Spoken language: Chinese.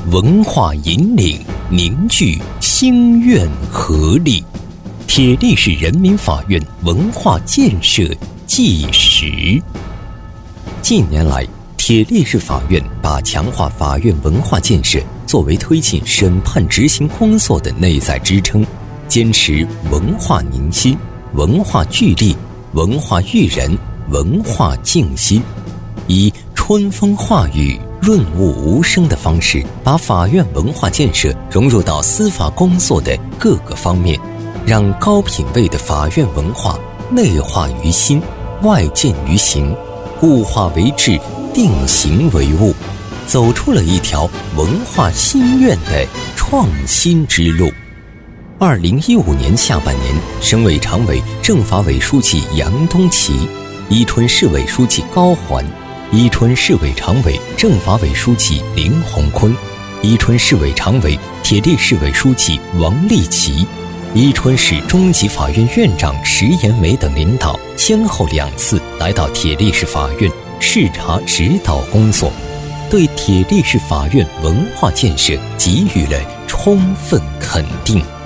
文化引领，凝聚心愿合力。铁力市人民法院文化建设纪实。近年来，铁力市法院把强化法院文化建设作为推进审判执行工作的内在支撑，坚持文化凝心、文化聚力、文化育人、文化静心，以春风化雨、润物无声的方式，把法院文化建设融入到司法工作的各个方面，让高品位的法院文化内化于心，外见于行，物化为质，定型为物，走出了一条文化心愿的创新之路。2015年下半年，省委常委、政法委书记杨东奇，伊春市委书记高环，伊春市委常委、政法委书记林洪坤，伊春市委常委、铁力市委书记王立奇，伊春市中级法院院长石延梅等领导先后2次来到铁力市法院视察指导工作，对铁力市法院文化建设给予了充分肯定。